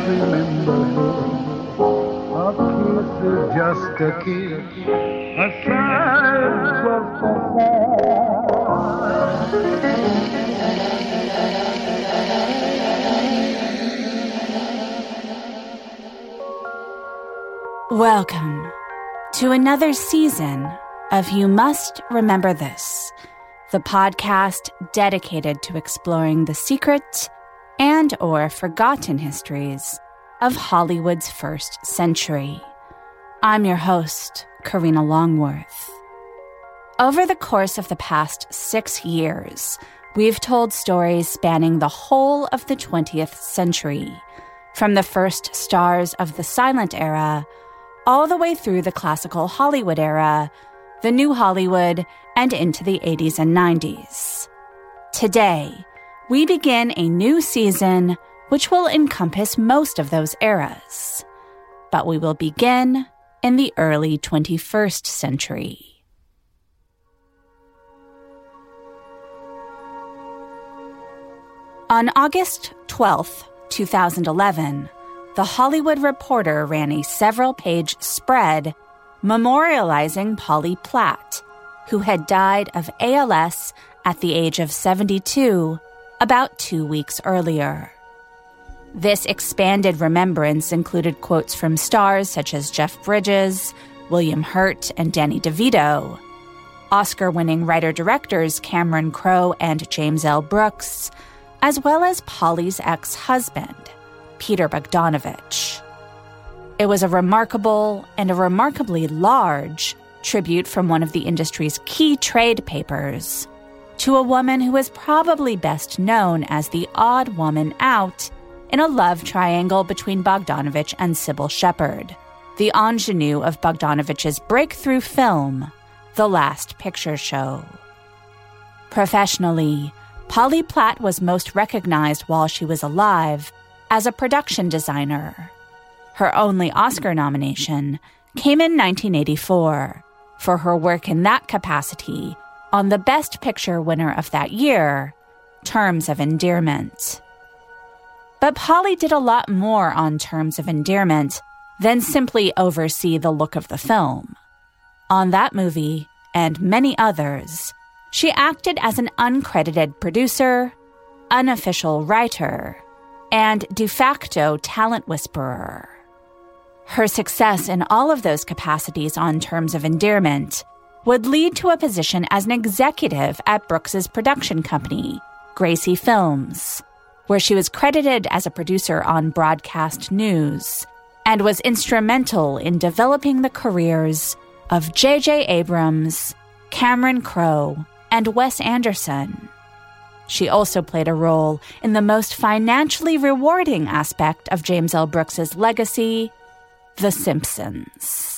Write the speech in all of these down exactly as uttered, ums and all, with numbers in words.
remember her. A kiss is just a kiss, a sigh is just a sigh. Welcome to another season of You Must Remember This, the podcast dedicated to exploring the secret and or forgotten histories of Hollywood's first century. I'm your host, Karina Longworth. Over the course of the past six years, we've told stories spanning the whole of the twentieth century, from the first stars of the silent era all the way through the classical Hollywood era, the New Hollywood, and into the eighties and nineties. Today, we begin a new season which will encompass most of those eras. But we will begin in the early twenty-first century. On August twelfth, twenty eleven, The Hollywood Reporter ran a several-page spread memorializing Polly Platt, who had died of A L S at the age of seventy-two about two weeks earlier. This expanded remembrance included quotes from stars such as Jeff Bridges, William Hurt, and Danny DeVito, Oscar-winning writer-directors Cameron Crowe and James L. Brooks, as well as Polly's ex-husband, Peter Bogdanovich. It was a remarkable and a remarkably large tribute from one of the industry's key trade papers to a woman who is probably best known as the odd woman out in a love triangle between Bogdanovich and Sybil Shepherd, the ingenue of Bogdanovich's breakthrough film, The Last Picture Show. Professionally, Polly Platt was most recognized while she was alive as a production designer. Her only Oscar nomination came in nineteen eighty-four for her work in that capacity on the Best Picture winner of that year, Terms of Endearment. But Polly did a lot more on Terms of Endearment than simply oversee the look of the film. On that movie, and many others, she acted as an uncredited producer, unofficial writer, and de facto talent whisperer. Her success in all of those capacities on Terms of Endearment would lead to a position as an executive at Brooks's production company, Gracie Films, where she was credited as a producer on broadcast news and was instrumental in developing the careers of J J Abrams, Cameron Crowe, and Wes Anderson. She also played a role in the most financially rewarding aspect of James L. Brooks's legacy, The Simpsons.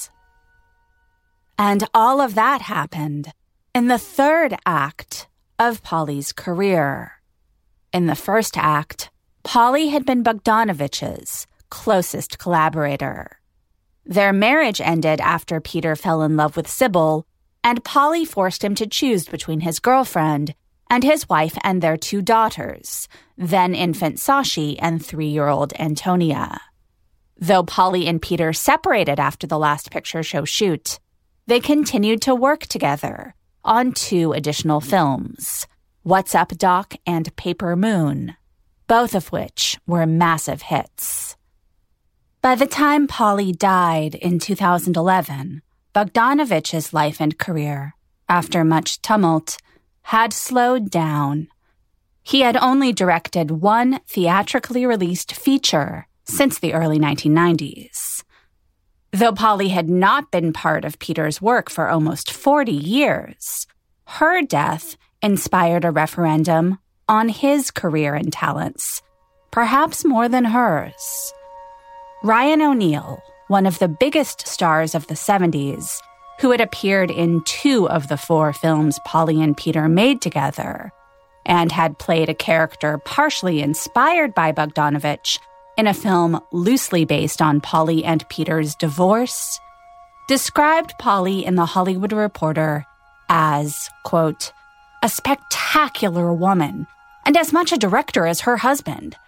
And all of that happened in the third act of Polly's career. In the first act, Polly had been Bogdanovich's closest collaborator. Their marriage ended after Peter fell in love with Sybil, and Polly forced him to choose between his girlfriend and his wife and their two daughters, then infant Sashi and three-year-old Antonia. Though Polly and Peter separated after the Last Picture Show shoot, they continued to work together on two additional films, What's Up, Doc and Paper Moon, both of which were massive hits. By the time Polly died in two thousand eleven, Bogdanovich's life and career, after much tumult, had slowed down. He had only directed one theatrically released feature since the early nineteen nineties. Though Polly had not been part of Peter's work for almost forty years, her death inspired a referendum on his career and talents, perhaps more than hers. Ryan O'Neal, one of the biggest stars of the seventies, who had appeared in two of the four films Polly and Peter made together, and had played a character partially inspired by Bogdanovich in a film loosely based on Polly and Peter's divorce, described Polly in The Hollywood Reporter as, quote, a spectacular woman and as much a director as her husband.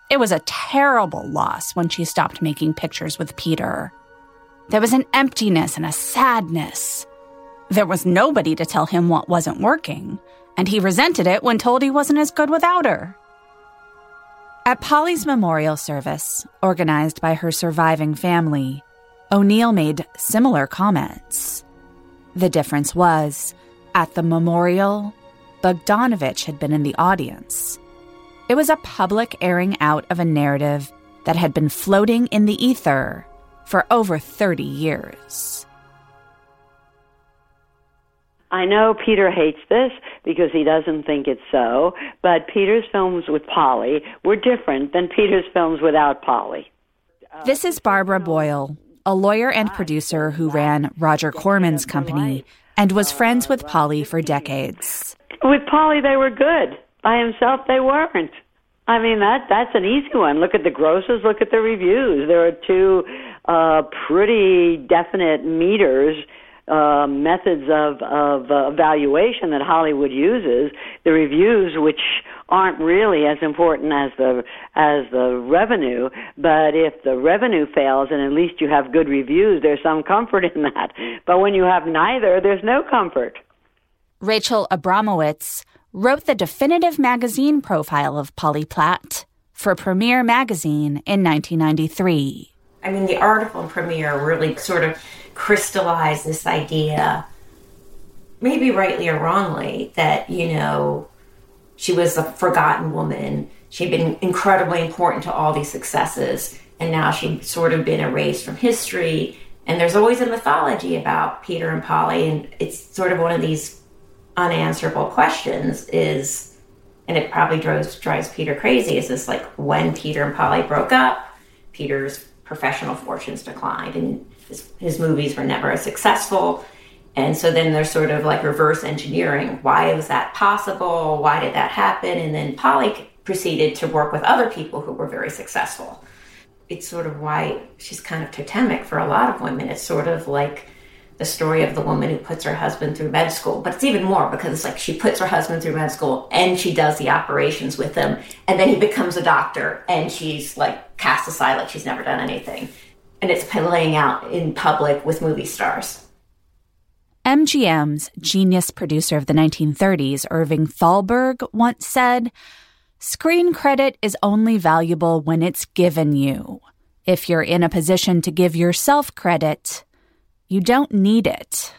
It was a terrible loss when she stopped making pictures with Peter. There was an emptiness and a sadness. There was nobody to tell him what wasn't working, and he resented it when told he wasn't as good without her. At Polly's memorial service, organized by her surviving family, O'Neill made similar comments. The difference was, at the memorial, Bogdanovich had been in the audience. It was a public airing out of a narrative that had been floating in the ether for over thirty years. I know Peter hates this because he doesn't think it's so, but Peter's films with Polly were different than Peter's films without Polly. This is Barbara Boyle, a lawyer and producer who ran Roger Corman's company and was friends with Polly for decades. With Polly, they were good. By himself, they weren't. I mean, that that's an easy one. Look at the grosses, look at the reviews. There are two uh, pretty definite meters, uh, methods of, of uh, evaluation that Hollywood uses. The reviews, which aren't really as important as the as the revenue, but if the revenue fails and at least you have good reviews, there's some comfort in that. But when you have neither, there's no comfort. Rachel Abramowitz wrote the definitive magazine profile of Polly Platt for Premiere Magazine in nineteen ninety-three. I mean, the article in Premiere really sort of crystallized this idea, maybe rightly or wrongly, that, you know, she was a forgotten woman. She'd been incredibly important to all these successes, and now she'd sort of been erased from history. And there's always a mythology about Peter and Polly, and it's sort of one of these unanswerable questions is, and it probably drives, drives Peter crazy, is this like when Peter and Polly broke up, Peter's professional fortunes declined and his, his movies were never as successful. And so then there's sort of like reverse engineering. Why was that possible? Why did that happen? And then Polly proceeded to work with other people who were very successful. It's sort of why she's kind of totemic for a lot of women. It's sort of like the story of the woman who puts her husband through med school. But it's even more because it's like she puts her husband through med school and she does the operations with him. And then he becomes a doctor and she's like cast aside like she's never done anything. And it's playing out in public with movie stars. M G M's genius producer of the nineteen thirties, Irving Thalberg, once said, "Screen credit is only valuable when it's given you. If you're in a position to give yourself credit, you don't need it."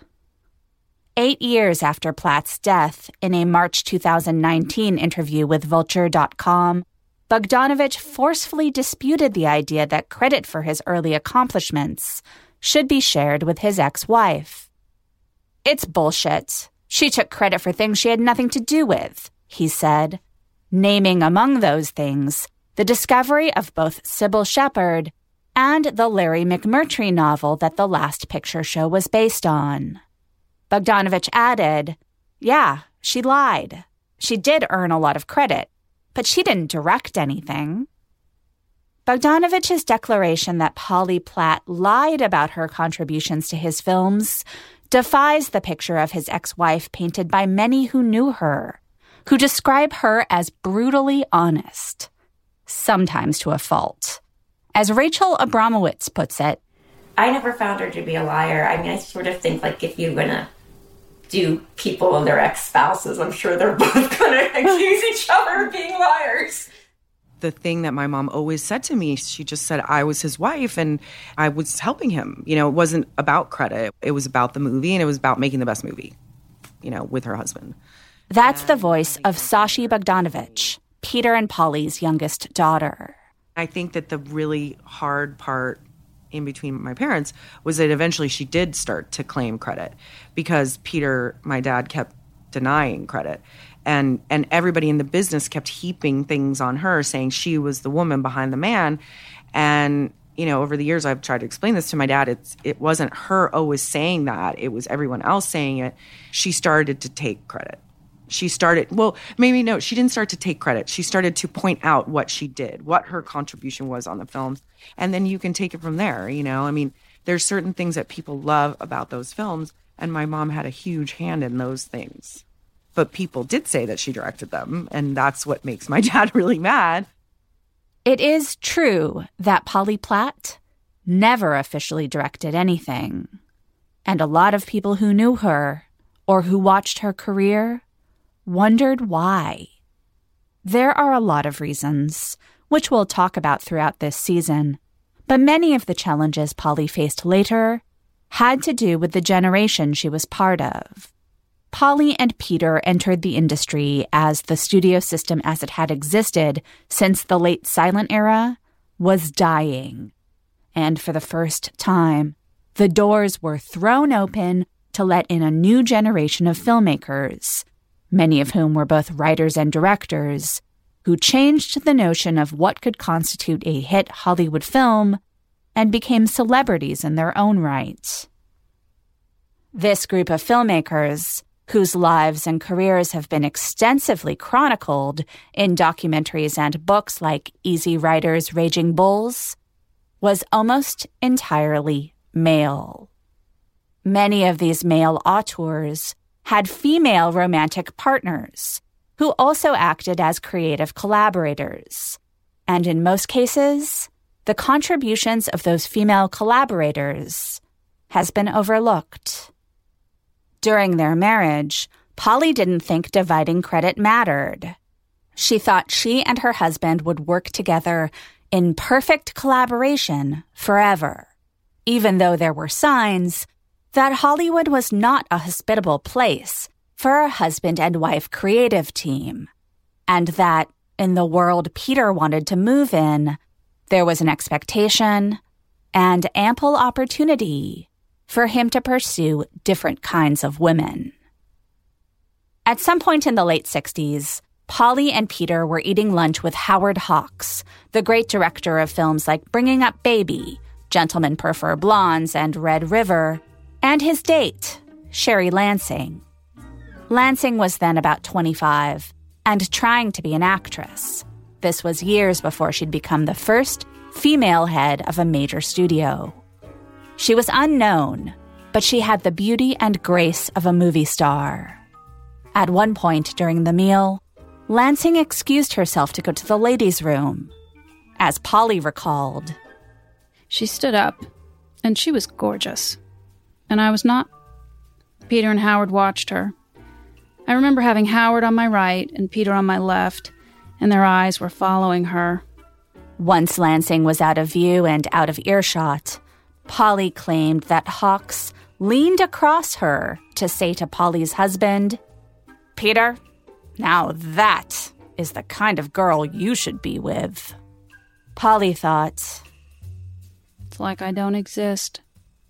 Eight years after Platt's death, in a March two thousand nineteen interview with Vulture dot com, Bogdanovich forcefully disputed the idea that credit for his early accomplishments should be shared with his ex-wife. "It's bullshit. She took credit for things she had nothing to do with," he said, naming among those things the discovery of both Sybil Shepherd and the Larry McMurtry novel that The Last Picture Show was based on. Bogdanovich added, "Yeah, she lied. She did earn a lot of credit, but she didn't direct anything." Bogdanovich's declaration that Polly Platt lied about her contributions to his films defies the picture of his ex-wife painted by many who knew her, who describe her as brutally honest, sometimes to a fault. As Rachel Abramowitz puts it, I never found her to be a liar. I mean, I sort of think like if you're going to do people and their ex-spouses, I'm sure they're both going to accuse each other of being liars. The thing that my mom always said to me, she just said I was his wife and I was helping him. You know, it wasn't about credit. It was about the movie and it was about making the best movie, you know, with her husband. That's the voice of Sashi Bogdanovich, Peter and Polly's youngest daughter. I think that the really hard part in between my parents was that eventually she did start to claim credit because Peter, my dad, kept denying credit. And and everybody in the business kept heaping things on her, saying she was the woman behind the man. And, you know, over the years, I've tried to explain this to my dad. It's, it wasn't her always saying that. It was everyone else saying it. She started to take credit. She started, well, maybe no, she didn't start to take credit. She started to point out what she did, what her contribution was on the films. And then you can take it from there, you know. I mean, there's certain things that people love about those films. And my mom had a huge hand in those things. But people did say that she directed them, and that's what makes my dad really mad. It is true that Polly Platt never officially directed anything, and a lot of people who knew her or who watched her career wondered why. There are a lot of reasons, which we'll talk about throughout this season, but many of the challenges Polly faced later had to do with the generation she was part of. Polly and Peter entered the industry as the studio system as it had existed since the late silent era was dying. And for the first time, the doors were thrown open to let in a new generation of filmmakers, many of whom were both writers and directors, who changed the notion of what could constitute a hit Hollywood film and became celebrities in their own right. This group of filmmakers, whose lives and careers have been extensively chronicled in documentaries and books like Easy Rider's Raging Bulls, was almost entirely male. Many of these male auteurs had female romantic partners who also acted as creative collaborators, and in most cases, the contributions of those female collaborators has been overlooked. During their marriage, Polly didn't think dividing credit mattered. She thought she and her husband would work together in perfect collaboration forever, even though there were signs that Hollywood was not a hospitable place for a husband and wife creative team, and that in the world Peter wanted to move in, there was an expectation and ample opportunity for him to pursue different kinds of women. At some point in the late sixties, Polly and Peter were eating lunch with Howard Hawks, the great director of films like Bringing Up Baby, Gentlemen Prefer Blondes, and Red River, and his date, Sherry Lansing. Lansing was then about twenty-five and trying to be an actress. This was years before she'd become the first female head of a major studio. She was unknown, but she had the beauty and grace of a movie star. At one point during the meal, Lansing excused herself to go to the ladies' room. As Polly recalled, she stood up, and she was gorgeous. And I was not. Peter and Howard watched her. I remember having Howard on my right and Peter on my left, and their eyes were following her. Once Lansing was out of view and out of earshot, Polly claimed that Hawks leaned across her to say to Polly's husband, "Peter, now that is the kind of girl you should be with." Polly thought, "It's like I don't exist."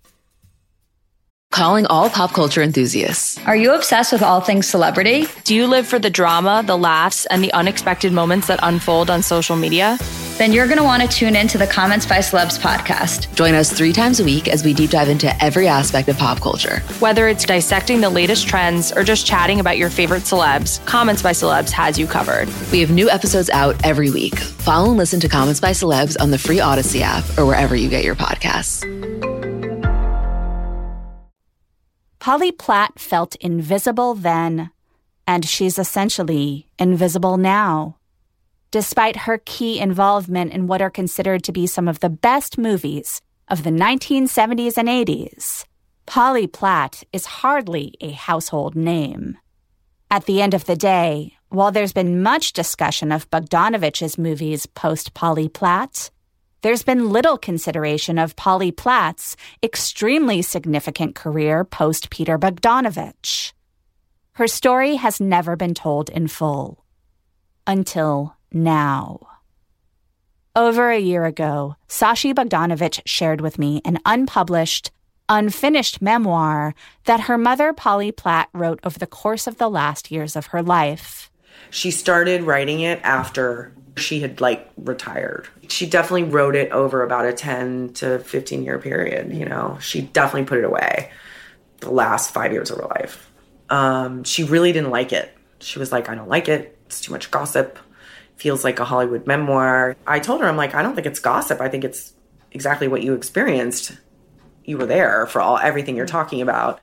Calling all pop culture enthusiasts. Are you obsessed with all things celebrity? Do you live for the drama, the laughs, and the unexpected moments that unfold on social media? Then you're going to want to tune in to the Comments by Celebs podcast. Join us three times a week as we deep dive into every aspect of pop culture. Whether it's dissecting the latest trends or just chatting about your favorite celebs, Comments by Celebs has you covered. We have new episodes out every week. Follow and listen to Comments by Celebs on the free Odyssey app or wherever you get your podcasts. Polly Platt felt invisible then, and she's essentially invisible now. Despite her key involvement in what are considered to be some of the best movies of the nineteen seventies and eighties, Polly Platt is hardly a household name. At the end of the day, while there's been much discussion of Bogdanovich's movies post-Polly Platt, there's been little consideration of Polly Platt's extremely significant career post-Peter Bogdanovich. Her story has never been told in full. Until now. Over a year ago, Sashi Bogdanovich shared with me an unpublished, unfinished memoir that her mother, Polly Platt, wrote over the course of the last years of her life. She started writing it after she had, like, retired. She definitely wrote it over about a ten to fifteen year period, you know. She definitely put it away the last five years of her life. Um, she really didn't like it. She was like, I don't like it. It's too much gossip. Feels like a Hollywood memoir. I told her, I'm like, I don't think it's gossip. I think it's exactly what you experienced. You were there for all everything you're talking about.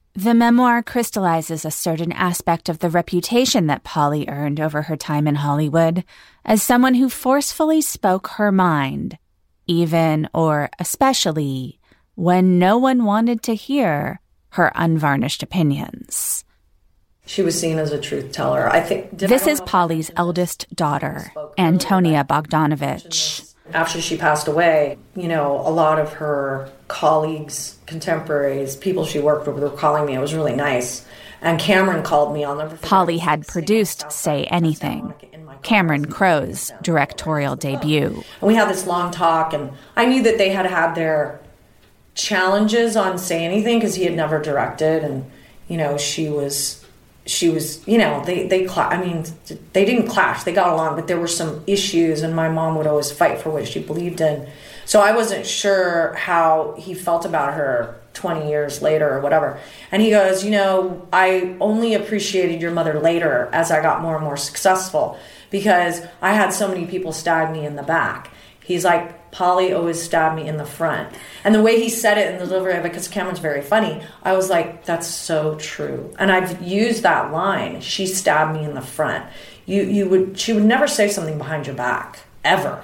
The memoir crystallizes a certain aspect of the reputation that Polly earned over her time in Hollywood as someone who forcefully spoke her mind, even or especially when no one wanted to hear her unvarnished opinions. She was seen as a truth teller. I think this is Polly's eldest daughter, Antonia Bogdanovich. After she passed away, you know, a lot of her colleagues, contemporaries, people she worked with were calling me. It was really nice. And Cameron called me. I'll never forget. Polly had produced Say Anything, Cameron Crowe's directorial debut. And we had this long talk, and I knew that they had had their challenges on Say Anything because he had never directed, and, you know, she was... She was, you know, they, they, cla- I mean, they didn't clash. They got along, but there were some issues, and my mom would always fight for what she believed in. So I wasn't sure how he felt about her twenty years later or whatever. And he goes, you know, I only appreciated your mother later as I got more and more successful because I had so many people stab me in the back. He's like, Polly always stabbed me in the front. And the way he said it in the delivery of it, because Cameron's very funny, I was like, that's so true. And I've used that line, she stabbed me in the front. You, you would, she would never say something behind your back, ever.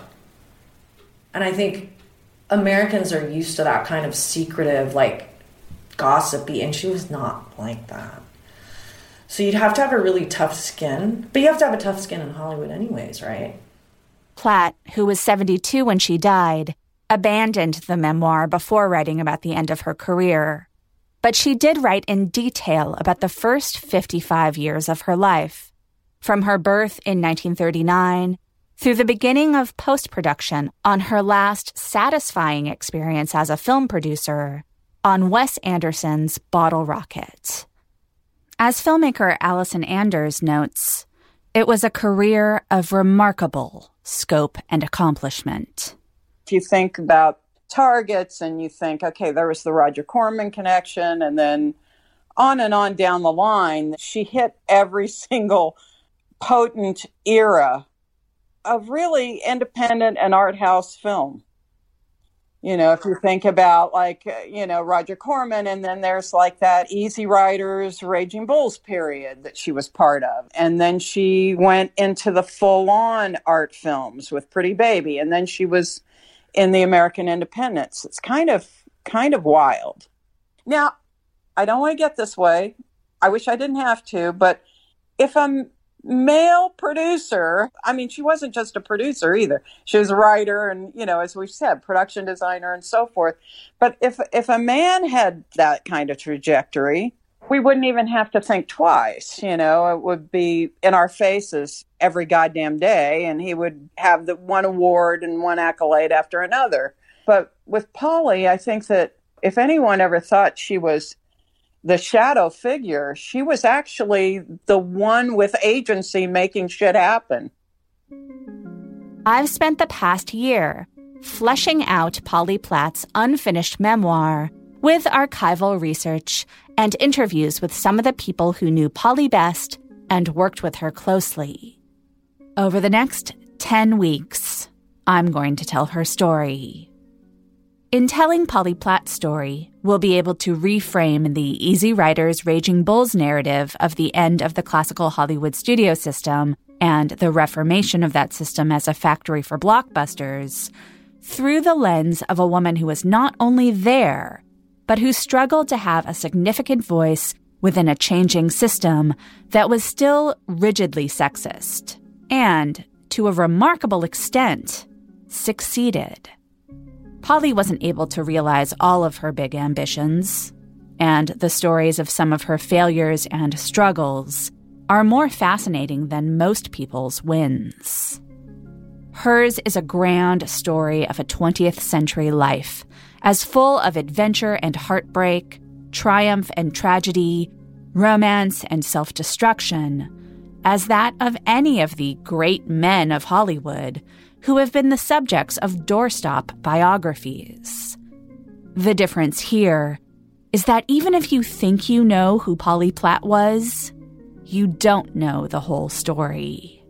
And I think Americans are used to that kind of secretive, like, gossipy, and she was not like that. So you'd have to have a really tough skin, but you have to have a tough skin in Hollywood anyways, right? Platt, who was seventy-two when she died, abandoned the memoir before writing about the end of her career. But she did write in detail about the first fifty-five years of her life, from her birth in nineteen thirty-nine through the beginning of post-production on her last satisfying experience as a film producer on Wes Anderson's Bottle Rocket. As filmmaker Allison Anders notes, it was a career of remarkable scope and accomplishment. If you think about targets and you think, okay, there was the Roger Corman connection, and then on and on down the line, she hit every single potent era of really independent and art house film. You know, if you think about, like, you know, Roger Corman, and then there's like that Easy Riders, Raging Bulls period that she was part of. And then she went into the full-on art films with Pretty Baby. And then she was in the American Independents. It's kind of, kind of wild. Now, I don't want to get this way. I wish I didn't have to, but if I'm male producer, I mean, she wasn't just a producer either. She was a writer and, you know, as we've said, production designer and so forth. But if if a man had that kind of trajectory, we wouldn't even have to think twice. You know, it would be in our faces every goddamn day, and he would have the one award and one accolade after another. But with Polly, I think that if anyone ever thought she was the shadow figure, she was actually the one with agency making shit happen. I've spent the past year fleshing out Polly Platt's unfinished memoir with archival research and interviews with some of the people who knew Polly best and worked with her closely. Over the next ten weeks, I'm going to tell her story. In telling Polly Platt's story, we'll be able to reframe the Easy Riders, Raging Bulls narrative of the end of the classical Hollywood studio system and the reformation of that system as a factory for blockbusters through the lens of a woman who was not only there, but who struggled to have a significant voice within a changing system that was still rigidly sexist and, to a remarkable extent, succeeded. Polly wasn't able to realize all of her big ambitions, and the stories of some of her failures and struggles are more fascinating than most people's wins. Hers is a grand story of a twentieth century life, as full of adventure and heartbreak, triumph and tragedy, romance and self-destruction, as that of any of the great men of Hollywood who have been the subjects of doorstop biographies. The difference here is that even if you think you know who Polly Platt was, you don't know the whole story.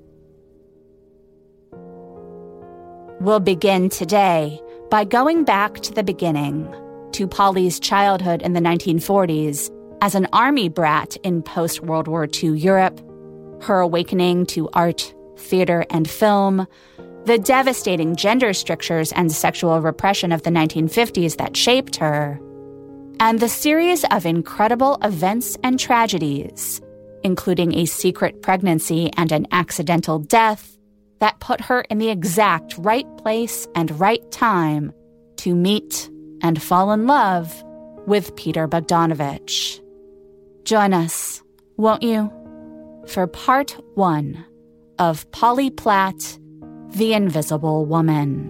We'll begin today by going back to the beginning, to Polly's childhood in the nineteen forties, As an army brat in post-World War Two Europe, her awakening to art, theater, and film, the devastating gender strictures and sexual repression of the nineteen fifties that shaped her, and the series of incredible events and tragedies, including a secret pregnancy and an accidental death, that put her in the exact right place and right time to meet and fall in love with Peter Bogdanovich. Join us, won't you, for part one of Polly Platt, The Invisible Woman.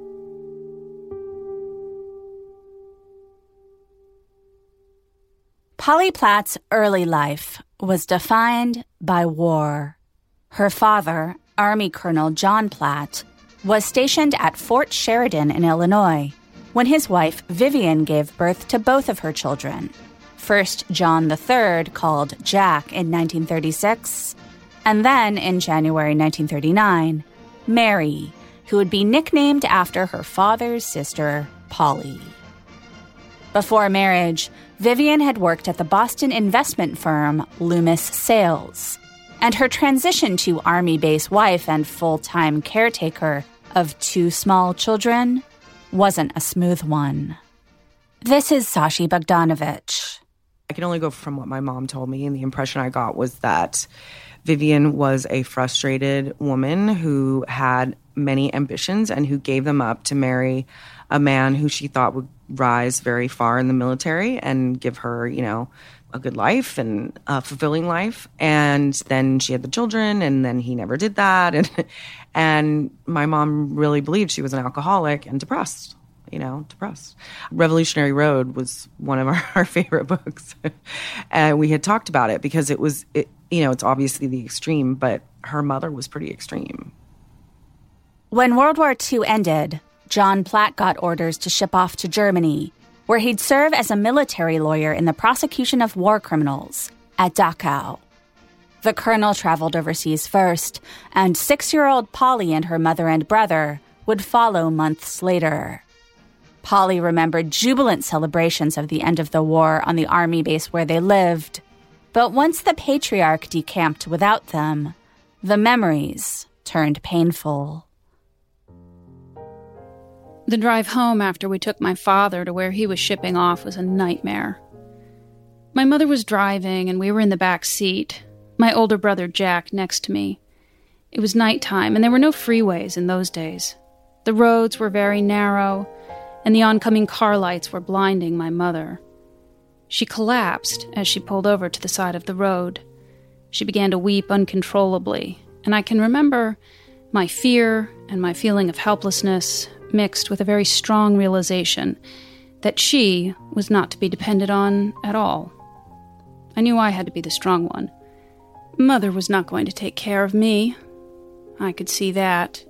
Polly Platt's early life was defined by war. Her father, Army Colonel John Platt, was stationed at Fort Sheridan in Illinois when his wife Vivian gave birth to both of her children. First John the Third, called Jack in nineteen thirty-six, and then in January nineteen thirty-nine, Mary, who would be nicknamed after her father's sister, Polly. Before marriage, Vivian had worked at the Boston investment firm Loomis Sales, and her transition to Army base wife and full-time caretaker of two small children wasn't a smooth one. This is Sashi Bogdanovich. I can only go from what my mom told me, and the impression I got was that Vivian was a frustrated woman who had many ambitions and who gave them up to marry a man who she thought would rise very far in the military and give her, you know, a good life and a fulfilling life. And then she had the children, and then he never did that. And and my mom really believed she was an alcoholic and depressed. You know, depressed. Revolutionary Road was one of our, our favorite books. And we had talked about it because it was, it, you know, it's obviously the extreme, but her mother was pretty extreme. When World War Two ended, John Platt got orders to ship off to Germany, where he'd serve as a military lawyer in the prosecution of war criminals at Dachau. The colonel traveled overseas first, and six-year-old Polly and her mother and brother would follow months later. Polly remembered jubilant celebrations of the end of the war on the army base where they lived. But once the patriarch decamped without them, the memories turned painful. The drive home after we took my father to where he was shipping off was a nightmare. My mother was driving, and we were in the back seat, my older brother Jack next to me. It was nighttime, and there were no freeways in those days. The roads were very narrow, and the oncoming car lights were blinding my mother. She collapsed as she pulled over to the side of the road. She began to weep uncontrollably, and I can remember my fear and my feeling of helplessness mixed with a very strong realization that she was not to be depended on at all. I knew I had to be the strong one. Mother was not going to take care of me. I could see that.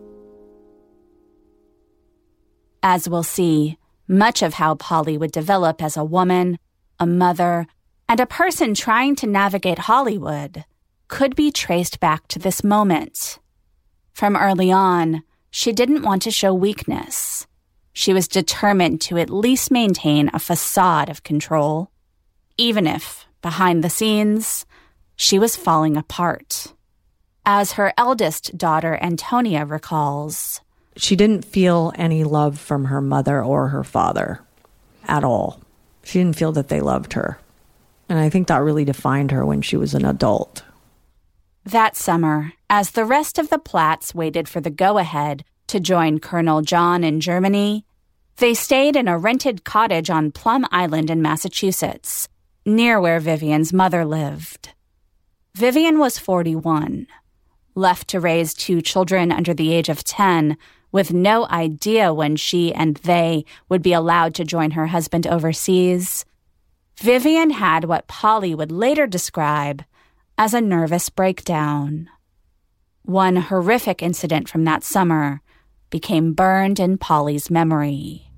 As we'll see, much of how Polly would develop as a woman, a mother, and a person trying to navigate Hollywood could be traced back to this moment. From early on, she didn't want to show weakness. She was determined to at least maintain a facade of control, even if, behind the scenes, she was falling apart. As her eldest daughter, Antonia, recalls, she didn't feel any love from her mother or her father at all. She didn't feel that they loved her. And I think that really defined her when she was an adult. That summer, as the rest of the Platts waited for the go-ahead to join Colonel John in Germany, they stayed in a rented cottage on Plum Island in Massachusetts, near where Vivian's mother lived. Vivian was forty-one, left to raise two children under the age of ten, with no idea when she and they would be allowed to join her husband overseas. Vivian had what Polly would later describe as a nervous breakdown. One horrific incident from that summer became burned in Polly's memory.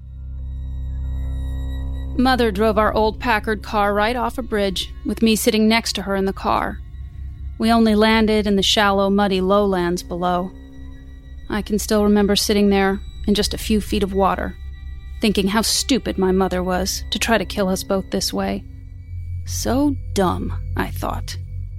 Mother drove our old Packard car right off a bridge, with me sitting next to her in the car. We only landed in the shallow, muddy lowlands below. I can still remember sitting there in just a few feet of water, thinking how stupid my mother was to try to kill us both this way, So dumb, I thought.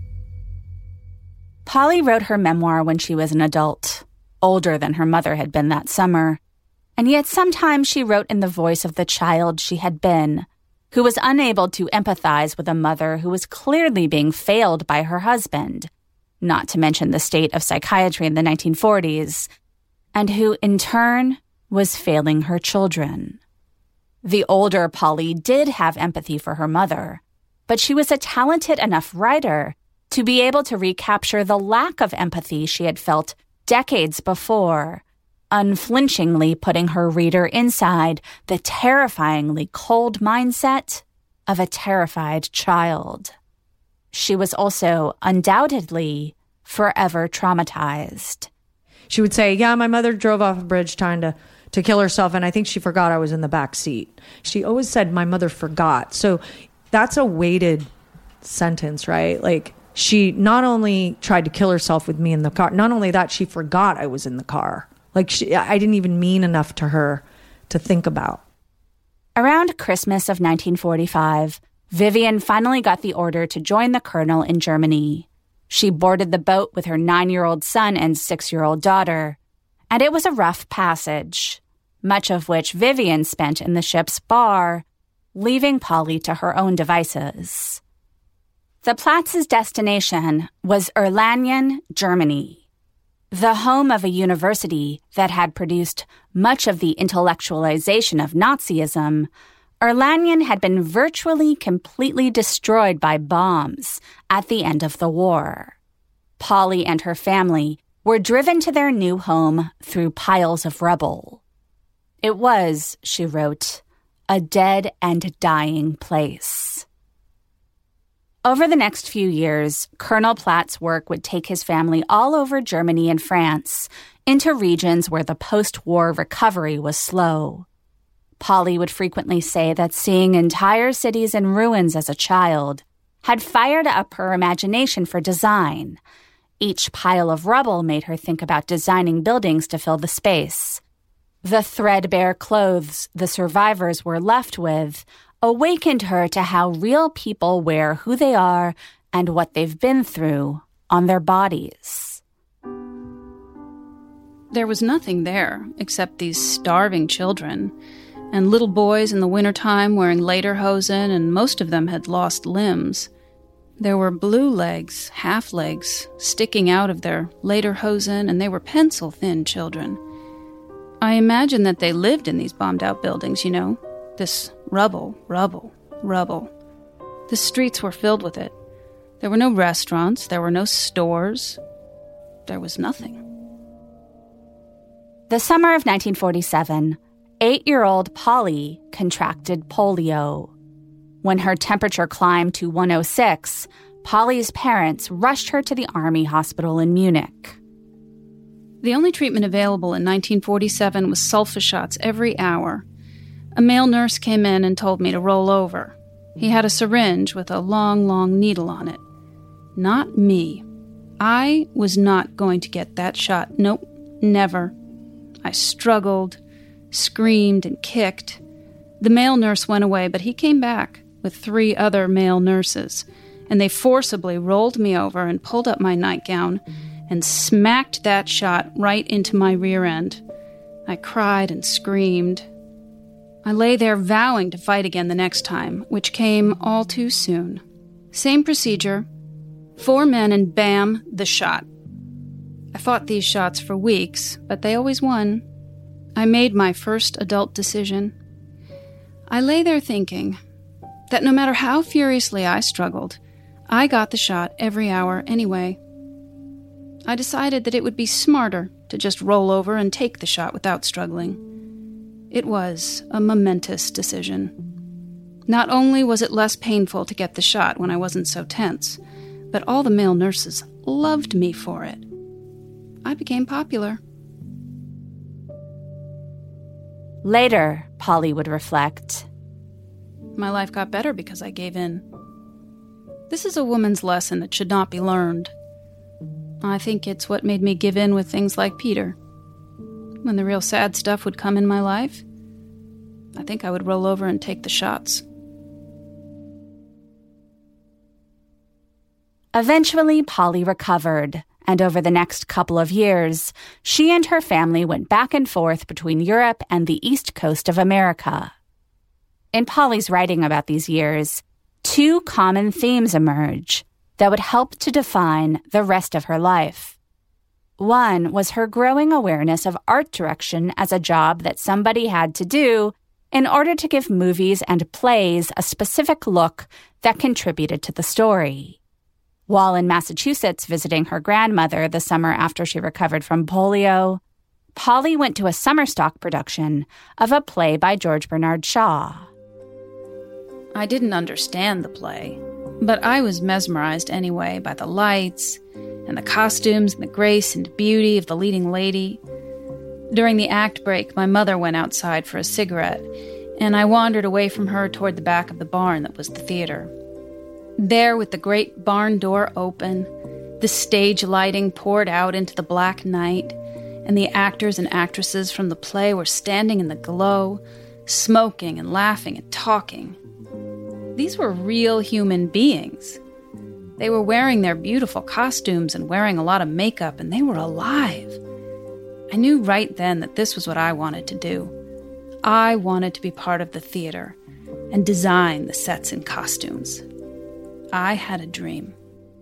Polly wrote her memoir when she was an adult, older than her mother had been that summer, and yet sometimes she wrote in the voice of the child she had been, who was unable to empathize with a mother who was clearly being failed by her husband, not to mention the state of psychiatry in the nineteen forties, and who, in turn, was failing her children. The older Polly did have empathy for her mother, but she was a talented enough writer to be able to recapture the lack of empathy she had felt decades before, unflinchingly putting her reader inside the terrifyingly cold mindset of a terrified child. She was also undoubtedly forever traumatized. She would say, yeah, my mother drove off a bridge trying to, to kill herself, and I think she forgot I was in the back seat. She always said my mother forgot. So that's a weighted sentence, right? Like, she not only tried to kill herself with me in the car, not only that, she forgot I was in the car. Like, she, I didn't even mean enough to her to think about. Around Christmas of nineteen forty-five, Vivian finally got the order to join the colonel in Germany. She boarded the boat with her nine-year-old son and six-year-old daughter, and it was a rough passage, much of which Vivian spent in the ship's bar, leaving Polly to her own devices. The Platz's destination was Erlangen, Germany, the home of a university that had produced much of the intellectualization of Nazism. Erlangen had been virtually completely destroyed by bombs at the end of the war. Polly and her family were driven to their new home through piles of rubble. It was, she wrote, a dead and dying place. Over the next few years, Colonel Platz's work would take his family all over Germany and France, into regions where the post-war recovery was slow. Polly would frequently say that seeing entire cities in ruins as a child had fired up her imagination for design. Each pile of rubble made her think about designing buildings to fill the space. The threadbare clothes the survivors were left with awakened her to how real people wear who they are and what they've been through on their bodies. There was nothing there except these starving children and little boys in the wintertime wearing lederhosen, and most of them had lost limbs. There were blue legs, half legs, sticking out of their lederhosen, and they were pencil-thin children. I imagined that they lived in these bombed-out buildings, you know, this rubble, rubble, rubble. The streets were filled with it. There were no restaurants, there were no stores. There was nothing. The summer of nineteen forty-seven, eight-year-old Polly contracted polio. When her temperature climbed to one oh six, Polly's parents rushed her to the Army hospital in Munich. The only treatment available in nineteen forty-seven was sulfa shots every hour. A male nurse came in and told me to roll over. He had a syringe with a long, long needle on it. Not me. I was not going to get that shot. Nope, never. I struggled, screamed, and kicked. The male nurse went away, but he came back with three other male nurses, and they forcibly rolled me over and pulled up my nightgown and smacked that shot right into my rear end. I cried and screamed. I lay there vowing to fight again the next time, which came all too soon. Same procedure. Four men and bam, the shot. I fought these shots for weeks, but they always won. I made my first adult decision. I lay there thinking that no matter how furiously I struggled, I got the shot every hour anyway. I decided that it would be smarter to just roll over and take the shot without struggling. It was a momentous decision. Not only was it less painful to get the shot when I wasn't so tense, but all the male nurses loved me for it. I became popular. Later, Polly would reflect. My life got better because I gave in. This is a woman's lesson that should not be learned. I think it's what made me give in with things like Peter. When the real sad stuff would come in my life, I think I would roll over and take the shots. Eventually, Polly recovered, and over the next couple of years, she and her family went back and forth between Europe and the East Coast of America. In Polly's writing about these years, two common themes emerge that would help to define the rest of her life. One was her growing awareness of art direction as a job that somebody had to do in order to give movies and plays a specific look that contributed to the story. While in Massachusetts visiting her grandmother the summer after she recovered from polio, Polly went to a summer stock production of a play by George Bernard Shaw. I didn't understand the play, but I was mesmerized anyway by the lights and the costumes and the grace and beauty of the leading lady. During the act break, my mother went outside for a cigarette, and I wandered away from her toward the back of the barn that was the theater. There, with the great barn door open, the stage lighting poured out into the black night, and the actors and actresses from the play were standing in the glow, smoking and laughing and talking. These were real human beings. They were wearing their beautiful costumes and wearing a lot of makeup, and they were alive. I knew right then that this was what I wanted to do. I wanted to be part of the theater and design the sets and costumes. I had a dream.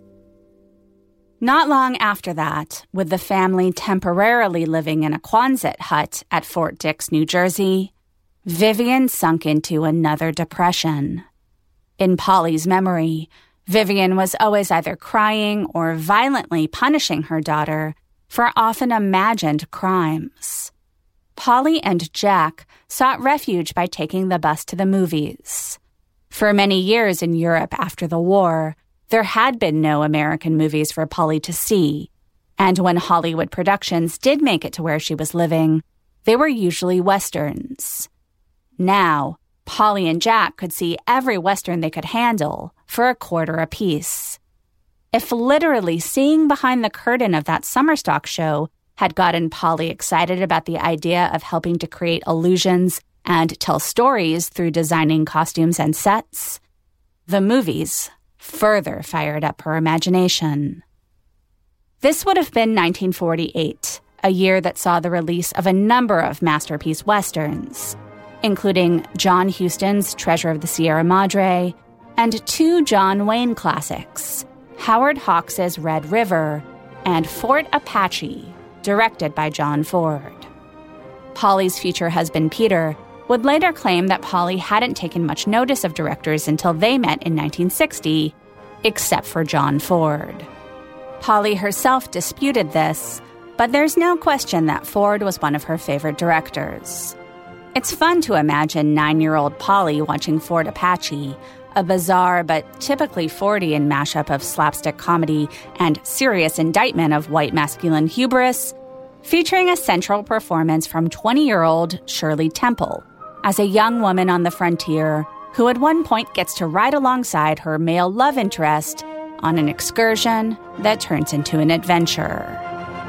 Not long after that, with the family temporarily living in a Quonset hut at Fort Dix, New Jersey, Vivian sunk into another depression. In Polly's memory, Vivian was always either crying or violently punishing her daughter for often imagined crimes. Polly and Jack sought refuge by taking the bus to the movies. For many years in Europe after the war, there had been no American movies for Polly to see, and when Hollywood productions did make it to where she was living, they were usually Westerns. Now, Polly and Jack could see every Western they could handle for a quarter apiece. If literally seeing behind the curtain of that summer stock show had gotten Polly excited about the idea of helping to create illusions and tell stories through designing costumes and sets, the movies further fired up her imagination. This would have been nineteen forty-eight, a year that saw the release of a number of masterpiece Westerns, including John Huston's Treasure of the Sierra Madre and two John Wayne classics, Howard Hawks' Red River and Fort Apache, directed by John Ford. Polly's future husband, Peter, would later claim that Polly hadn't taken much notice of directors until they met in nineteen sixty, except for John Ford. Polly herself disputed this, but there's no question that Ford was one of her favorite directors. It's fun to imagine nine-year-old Polly watching Fort Apache, a bizarre but typically Fordian mashup of slapstick comedy and serious indictment of white masculine hubris, featuring a central performance from twenty-year-old Shirley Temple as a young woman on the frontier who at one point gets to ride alongside her male love interest on an excursion that turns into an adventure.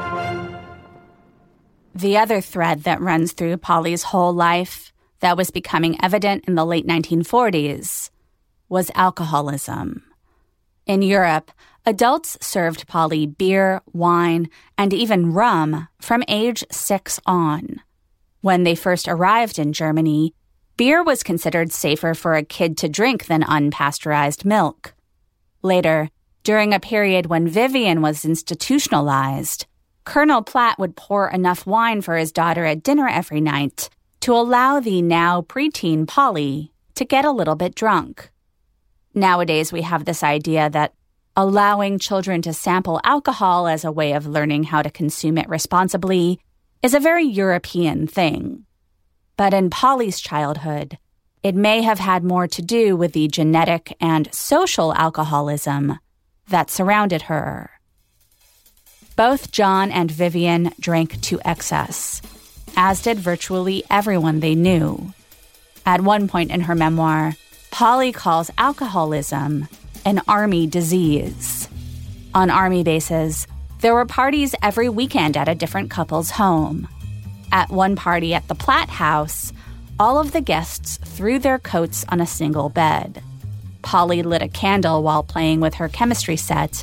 The other thread that runs through Polly's whole life that was becoming evident in the late nineteen forties was alcoholism. In Europe, adults served Polly beer, wine, and even rum from age six on. When they first arrived in Germany, beer was considered safer for a kid to drink than unpasteurized milk. Later, during a period when Vivian was institutionalized, Colonel Platt would pour enough wine for his daughter at dinner every night to allow the now preteen Polly to get a little bit drunk. Nowadays, we have this idea that allowing children to sample alcohol as a way of learning how to consume it responsibly is a very European thing. But in Polly's childhood, it may have had more to do with the genetic and social alcoholism that surrounded her. Both John and Vivian drank to excess, as did virtually everyone they knew. At one point in her memoir, Polly calls alcoholism an army disease. On army bases, there were parties every weekend at a different couple's home. At one party at the Platt house, all of the guests threw their coats on a single bed. Polly lit a candle while playing with her chemistry set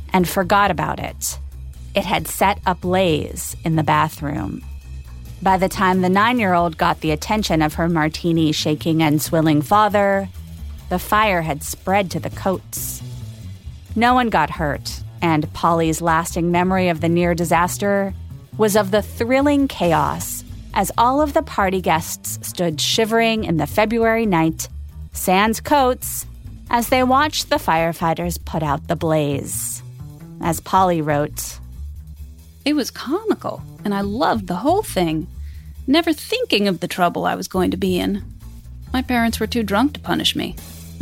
and forgot about it. It had set ablaze in the bathroom. By the time the nine-year-old got the attention of her martini-shaking and swilling father, the fire had spread to the coats. No one got hurt, and Polly's lasting memory of the near disaster was of the thrilling chaos as all of the party guests stood shivering in the February night, sans coats, as they watched the firefighters put out the blaze. As Polly wrote, "It was comical, and I loved the whole thing, never thinking of the trouble I was going to be in. My parents were too drunk to punish me."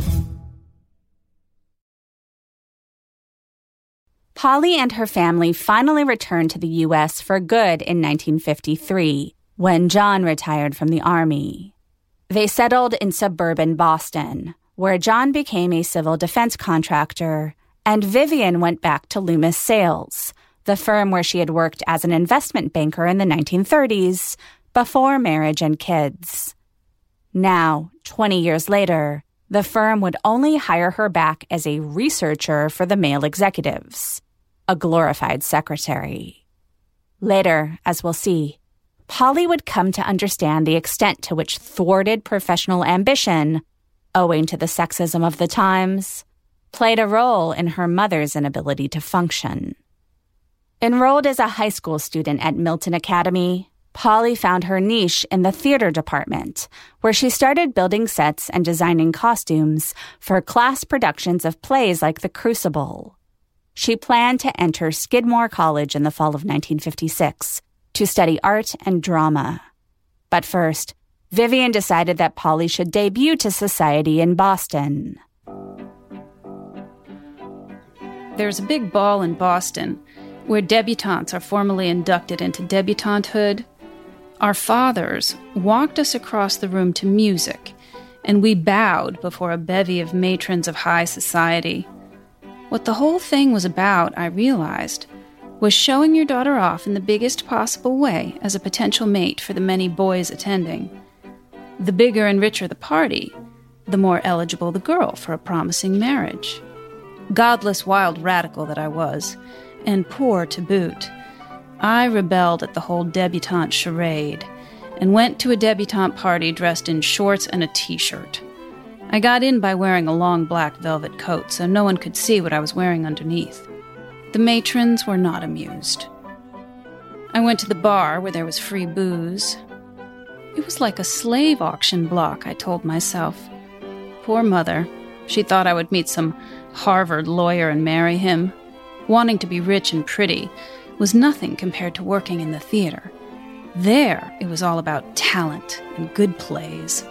Polly and her family finally returned to the U S for good in nineteen fifty-three, when John retired from the Army. They settled in suburban Boston, where John became a civil defense contractor, and Vivian went back to Loomis Sales, the firm where she had worked as an investment banker in the nineteen thirties, before marriage and kids. Now, twenty years later, the firm would only hire her back as a researcher for the male executives, a glorified secretary. Later, as we'll see, Polly would come to understand the extent to which thwarted professional ambition, owing to the sexism of the times, played a role in her mother's inability to function. Enrolled as a high school student at Milton Academy, Polly found her niche in the theater department, where she started building sets and designing costumes for class productions of plays like The Crucible. She planned to enter Skidmore College in the fall of nineteen fifty-six to study art and drama. But first, Vivian decided that Polly should debut to society in Boston. There's a big ball in Boston where debutantes are formally inducted into debutantehood. Our fathers walked us across the room to music, and we bowed before a bevy of matrons of high society. What the whole thing was about, I realized, was showing your daughter off in the biggest possible way as a potential mate for the many boys attending. The bigger and richer the party, the more eligible the girl for a promising marriage. Godless wild radical that I was, and poor to boot, I rebelled at the whole debutante charade and went to a debutante party dressed in shorts and a t-shirt. I got in by wearing a long black velvet coat so no one could see what I was wearing underneath. The matrons were not amused. I went to the bar where there was free booze. It was like a slave auction block, I told myself. Poor mother. She thought I would meet some Harvard lawyer and marry him. Wanting to be rich and pretty was nothing compared to working in the theater. There, it was all about talent and good plays.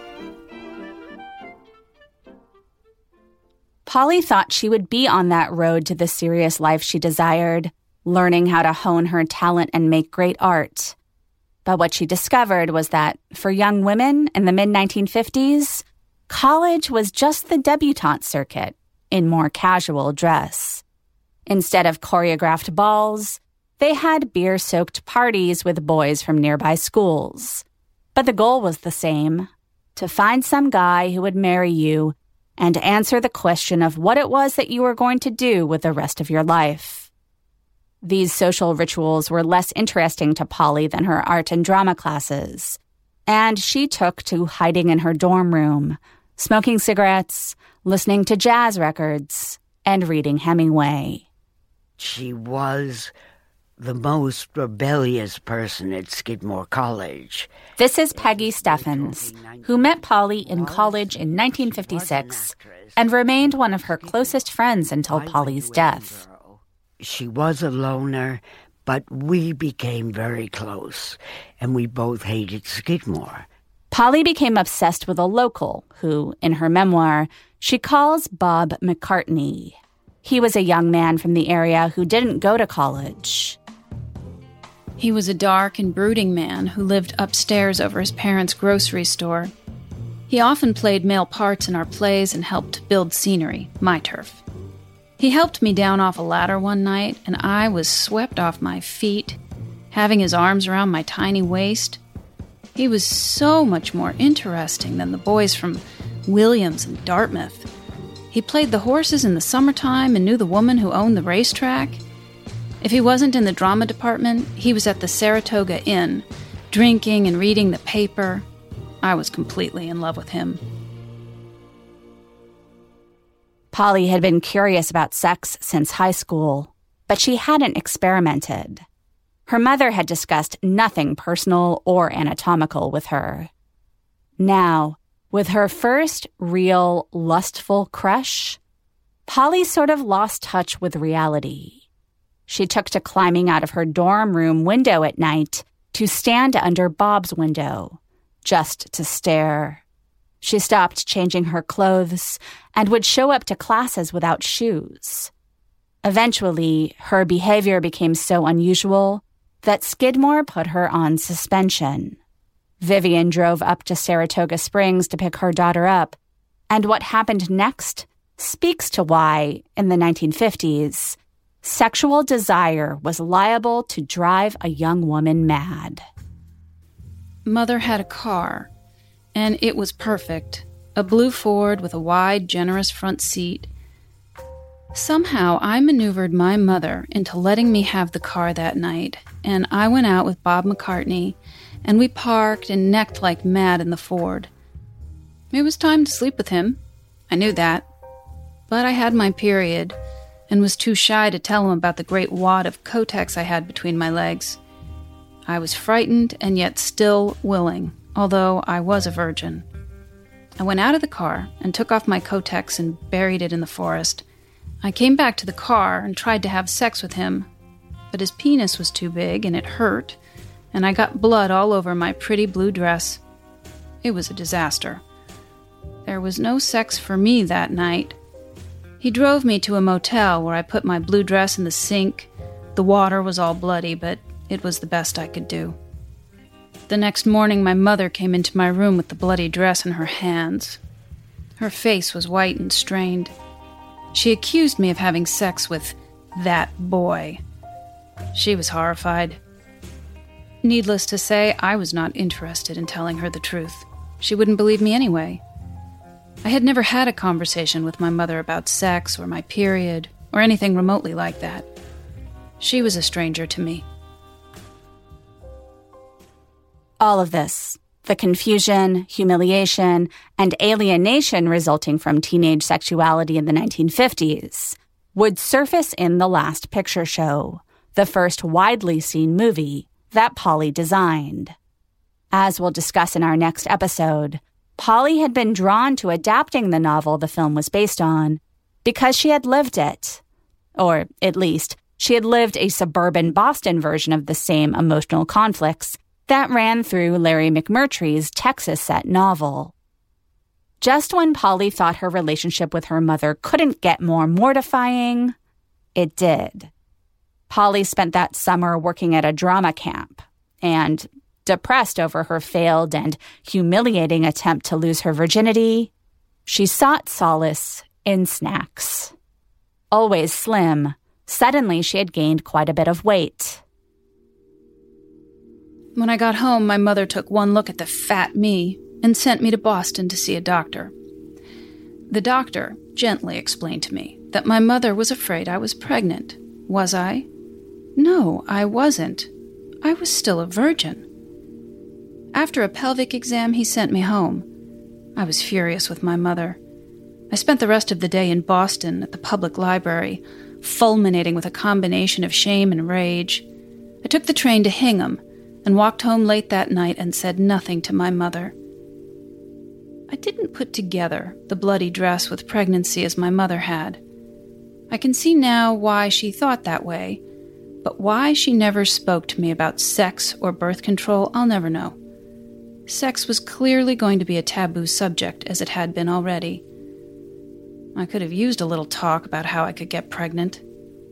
Polly thought she would be on that road to the serious life she desired, learning how to hone her talent and make great art. But what she discovered was that, for young women in the mid nineteen fifties, college was just the debutante circuit, in more casual dress. Instead of choreographed balls, they had beer-soaked parties with boys from nearby schools. But the goal was the same, to find some guy who would marry you and answer the question of what it was that you were going to do with the rest of your life. These social rituals were less interesting to Polly than her art and drama classes, and she took to hiding in her dorm room, smoking cigarettes, listening to jazz records, and reading Hemingway. She was the most rebellious person at Skidmore College. This is Peggy Steffens, who met Polly in college in nineteen fifty-six and remained one of her closest friends until Polly's death. She was a loner, but we became very close, and we both hated Skidmore. Polly became obsessed with a local who, in her memoir, she calls Bob McCartney. He was a young man from the area who didn't go to college. He was a dark and brooding man who lived upstairs over his parents' grocery store. He often played male parts in our plays and helped build scenery, my turf. He helped me down off a ladder one night, and I was swept off my feet, having his arms around my tiny waist. He was so much more interesting than the boys from Williams and Dartmouth. He played the horses in the summertime and knew the woman who owned the racetrack. If he wasn't in the drama department, he was at the Saratoga Inn, drinking and reading the paper. I was completely in love with him. Polly had been curious about sex since high school, but she hadn't experimented. Her mother had discussed nothing personal or anatomical with her. Now, with her first real lustful crush, Polly sort of lost touch with reality. She took to climbing out of her dorm room window at night to stand under Bob's window, just to stare. She stopped changing her clothes and would show up to classes without shoes. Eventually, her behavior became so unusual that Skidmore put her on suspension. Vivian drove up to Saratoga Springs to pick her daughter up, and what happened next speaks to why, in the nineteen fifties, sexual desire was liable to drive a young woman mad. Mother had a car, and it was perfect. A blue Ford with a wide, generous front seat. Somehow, I maneuvered my mother into letting me have the car that night, and I went out with Bob McCartney, and we parked and necked like mad in the Ford. It was time to sleep with him. I knew that. But I had my period, and was too shy to tell him about the great wad of Kotex I had between my legs. I was frightened and yet still willing, although I was a virgin. I went out of the car and took off my Kotex and buried it in the forest. I came back to the car and tried to have sex with him, but his penis was too big and it hurt, and I got blood all over my pretty blue dress. It was a disaster. There was no sex for me that night. He drove me to a motel where I put my blue dress in the sink. The water was all bloody, but it was the best I could do. The next morning, my mother came into my room with the bloody dress in her hands. Her face was white and strained. She accused me of having sex with that boy. She was horrified. Needless to say, I was not interested in telling her the truth. She wouldn't believe me anyway. I had never had a conversation with my mother about sex or my period or anything remotely like that. She was a stranger to me. All of this, the confusion, humiliation, and alienation resulting from teenage sexuality in the nineteen fifties, would surface in The Last Picture Show, the first widely seen movie that Polly designed. As we'll discuss in our next episode, Polly had been drawn to adapting the novel the film was based on because she had lived it. Or, at least, she had lived a suburban Boston version of the same emotional conflicts that ran through Larry McMurtry's Texas-set novel. Just when Polly thought her relationship with her mother couldn't get more mortifying, it did. Polly spent that summer working at a drama camp, and, depressed over her failed and humiliating attempt to lose her virginity, she sought solace in snacks. Always slim, suddenly she had gained quite a bit of weight. When I got home, my mother took one look at the fat me and sent me to Boston to see a doctor. The doctor gently explained to me that my mother was afraid I was pregnant. Was I? No, I wasn't. I was still a virgin. After a pelvic exam, he sent me home. I was furious with my mother. I spent the rest of the day in Boston at the public library, fulminating with a combination of shame and rage. I took the train to Hingham and walked home late that night and said nothing to my mother. I didn't put together the bloody dress with pregnancy as my mother had. I can see now why she thought that way, but why she never spoke to me about sex or birth control, I'll never know. Sex was clearly going to be a taboo subject, as it had been already. I could have used a little talk about how I could get pregnant.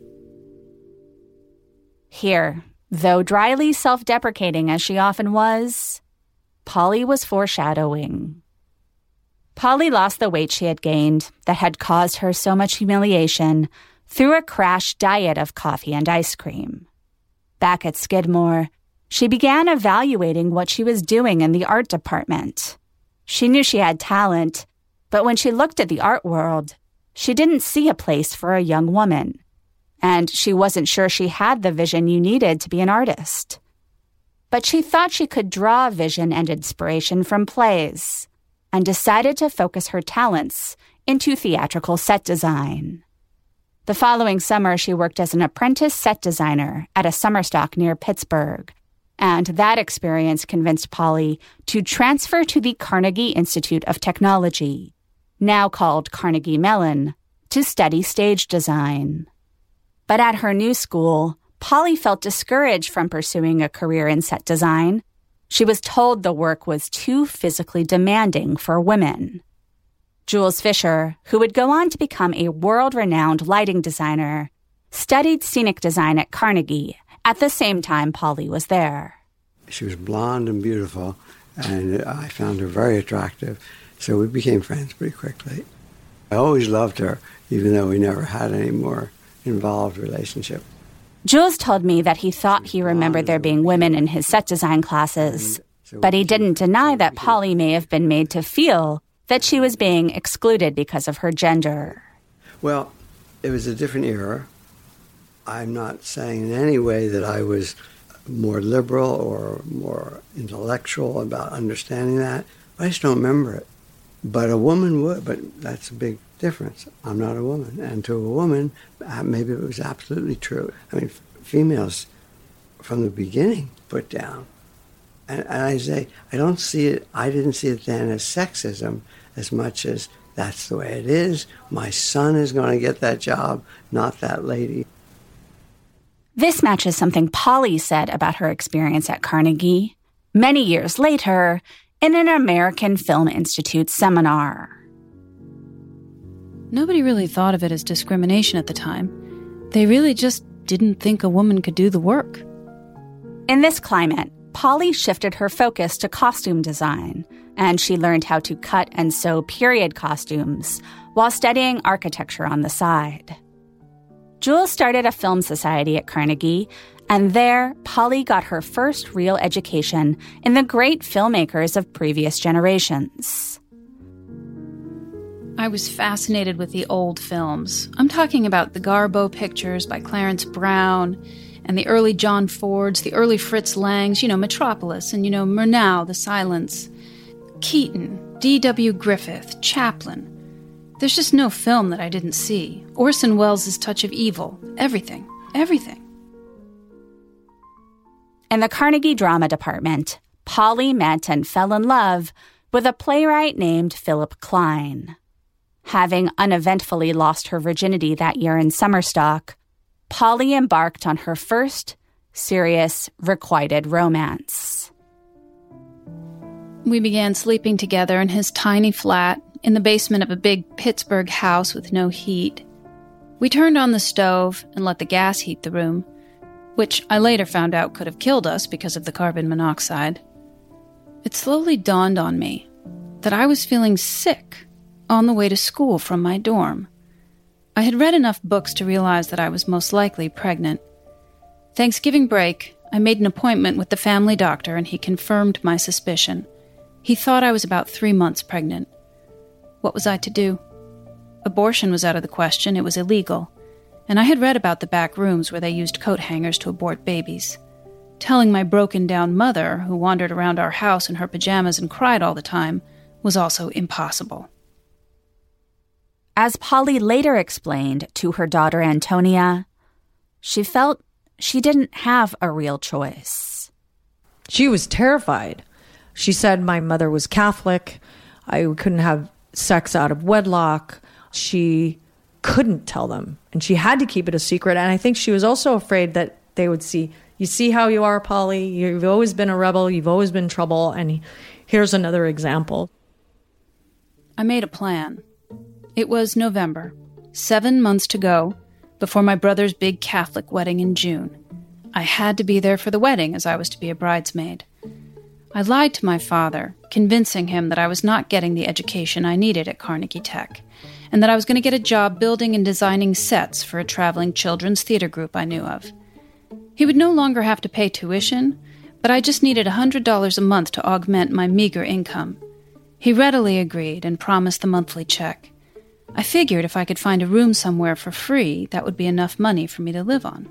Here, though dryly self-deprecating as she often was, Polly was foreshadowing. Polly lost the weight she had gained that had caused her so much humiliation through a crash diet of coffee and ice cream. Back at Skidmore, she began evaluating what she was doing in the art department. She knew she had talent, but when she looked at the art world, she didn't see a place for a young woman, and she wasn't sure she had the vision you needed to be an artist. But she thought she could draw vision and inspiration from plays, and decided to focus her talents into theatrical set design. The following summer, she worked as an apprentice set designer at a summer stock near Pittsburgh, and that experience convinced Polly to transfer to the Carnegie Institute of Technology, now called Carnegie Mellon, to study stage design. But at her new school, Polly felt discouraged from pursuing a career in set design. She was told the work was too physically demanding for women. Jules Fisher, who would go on to become a world-renowned lighting designer, studied scenic design at Carnegie at the same time Polly was there. She was blonde and beautiful, and I found her very attractive, so we became friends pretty quickly. I always loved her, even though we never had any more involved relationship. Jules told me that he thought he remembered there being women in his set design classes, but he didn't deny that Polly may have been made to feel that she was being excluded because of her gender. Well, it was a different era. I'm not saying in any way that I was more liberal or more intellectual about understanding that. I just don't remember it. But a woman would, but that's a big difference. I'm not a woman. And to a woman, maybe it was absolutely true. I mean, females from the beginning put down. And, and I say, I don't see it, I didn't see it then as sexism as much as that's the way it is. My son is going to get that job, not that lady. This matches something Polly said about her experience at Carnegie many years later in an American Film Institute seminar. Nobody really thought of it as discrimination at the time. They really just didn't think a woman could do the work. In this climate, Polly shifted her focus to costume design, and she learned how to cut and sew period costumes while studying architecture on the side. Jules started a film society at Carnegie, and there, Polly got her first real education in the great filmmakers of previous generations. I was fascinated with the old films. I'm talking about the Garbo pictures by Clarence Brown, and the early John Fords, the early Fritz Langs, you know, Metropolis, and, you know, Murnau, The Silence, Keaton, D W Griffith, Chaplin. There's just no film that I didn't see. Orson Welles' Touch of Evil. Everything. Everything. In the Carnegie Drama Department, Polly met and fell in love with a playwright named Philip Klein. Having uneventfully lost her virginity that year in summer stock, Polly embarked on her first serious requited romance. We began sleeping together in his tiny flat in the basement of a big Pittsburgh house with no heat. We turned on the stove and let the gas heat the room, which I later found out could have killed us because of the carbon monoxide. It slowly dawned on me that I was feeling sick on the way to school from my dorm. I had read enough books to realize that I was most likely pregnant. Thanksgiving break, I made an appointment with the family doctor and he confirmed my suspicion. He thought I was about three months pregnant. What was I to do? Abortion was out of the question, it was illegal. And I had read about the back rooms where they used coat hangers to abort babies. Telling my broken-down mother, who wandered around our house in her pajamas and cried all the time, was also impossible. As Polly later explained to her daughter Antonia, she felt she didn't have a real choice. She was terrified. She said my mother was Catholic. I couldn't have sex out of wedlock. She couldn't tell them, and she had to keep it a secret. And I think she was also afraid that they would see, you see how you are, Polly? You've always been a rebel. You've always been trouble. And here's another example. I made a plan. It was November, seven months to go before my brother's big Catholic wedding in June. I had to be there for the wedding as I was to be a bridesmaid. I lied to my father, convincing him that I was not getting the education I needed at Carnegie Tech, and that I was going to get a job building and designing sets for a traveling children's theater group I knew of. He would no longer have to pay tuition, but I just needed one hundred dollars a month to augment my meager income. He readily agreed and promised the monthly check. I figured if I could find a room somewhere for free, that would be enough money for me to live on.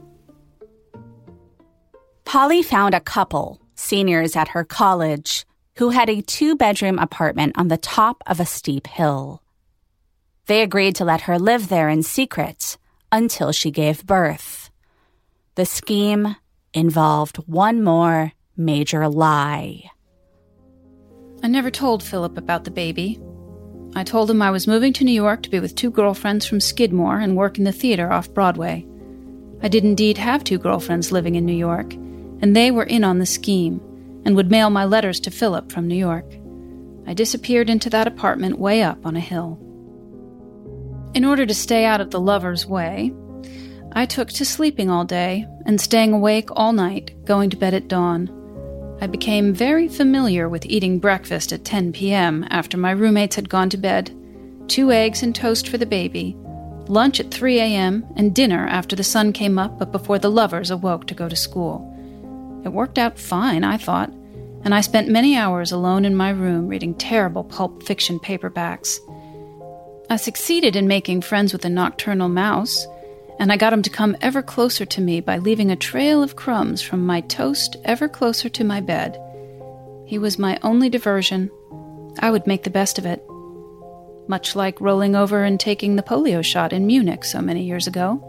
Polly found a couple, seniors at her college, who had a two-bedroom apartment on the top of a steep hill. They agreed to let her live there in secret until she gave birth. The scheme involved one more major lie. I never told Philip about the baby. I told him I was moving to New York to be with two girlfriends from Skidmore and work in the theater off Broadway. I did indeed have two girlfriends living in New York, and they were in on the scheme and would mail my letters to Philip from New York. I disappeared into that apartment way up on a hill. In order to stay out of the lover's way, I took to sleeping all day and staying awake all night, going to bed at dawn. I became very familiar with eating breakfast at ten p.m. after my roommates had gone to bed, two eggs and toast for the baby, lunch at three a.m., and dinner after the sun came up but before the lovers awoke to go to school. It worked out fine, I thought, and I spent many hours alone in my room reading terrible pulp fiction paperbacks. I succeeded in making friends with a nocturnal mouse, and I got him to come ever closer to me by leaving a trail of crumbs from my toast ever closer to my bed. He was my only diversion. I would make the best of it. Much like rolling over and taking the polio shot in Munich so many years ago.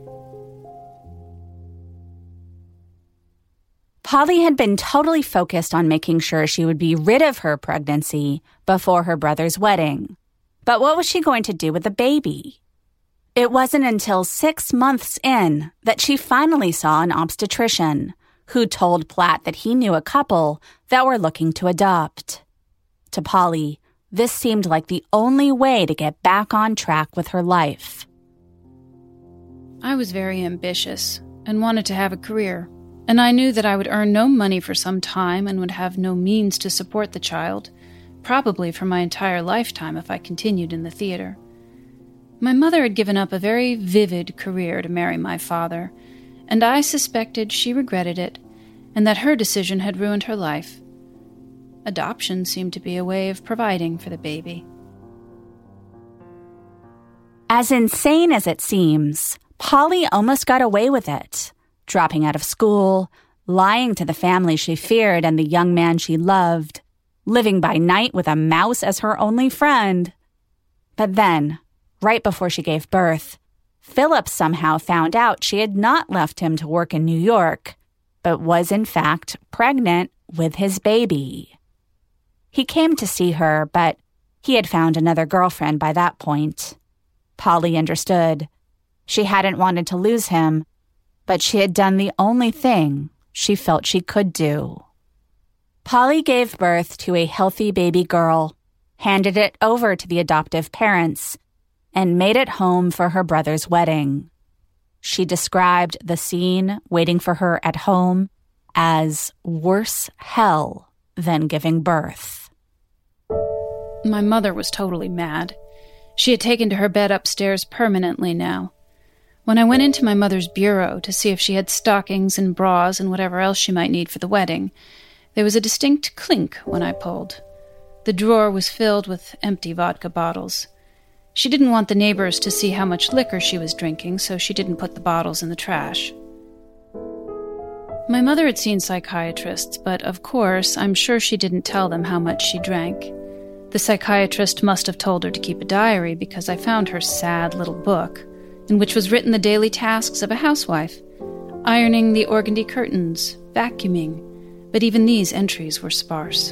Polly had been totally focused on making sure she would be rid of her pregnancy before her brother's wedding. But what was she going to do with the baby? It wasn't until six months in that she finally saw an obstetrician who told Platt that he knew a couple that were looking to adopt. To Polly, this seemed like the only way to get back on track with her life. I was very ambitious and wanted to have a career, and I knew that I would earn no money for some time and would have no means to support the child, probably for my entire lifetime if I continued in the theater. My mother had given up a very vivid career to marry my father, and I suspected she regretted it, and that her decision had ruined her life. Adoption seemed to be a way of providing for the baby. As insane as it seems, Polly almost got away with it, dropping out of school, lying to the family she feared and the young man she loved, living by night with a mouse as her only friend. But then, right before she gave birth, Philip somehow found out she had not left him to work in New York, but was in fact pregnant with his baby. He came to see her, but he had found another girlfriend by that point. Polly understood. She hadn't wanted to lose him, but she had done the only thing she felt she could do. Polly gave birth to a healthy baby girl, handed it over to the adoptive parents, and made it home for her brother's wedding. She described the scene waiting for her at home as worse hell than giving birth. My mother was totally mad. She had taken to her bed upstairs permanently now. When I went into my mother's bureau to see if she had stockings and bras and whatever else she might need for the wedding, there was a distinct clink when I pulled. The drawer was filled with empty vodka bottles. She didn't want the neighbors to see how much liquor she was drinking, so she didn't put the bottles in the trash. My mother had seen psychiatrists, but of course, I'm sure she didn't tell them how much she drank. The psychiatrist must have told her to keep a diary because I found her sad little book, in which was written the daily tasks of a housewife, ironing the organdy curtains, vacuuming, but even these entries were sparse.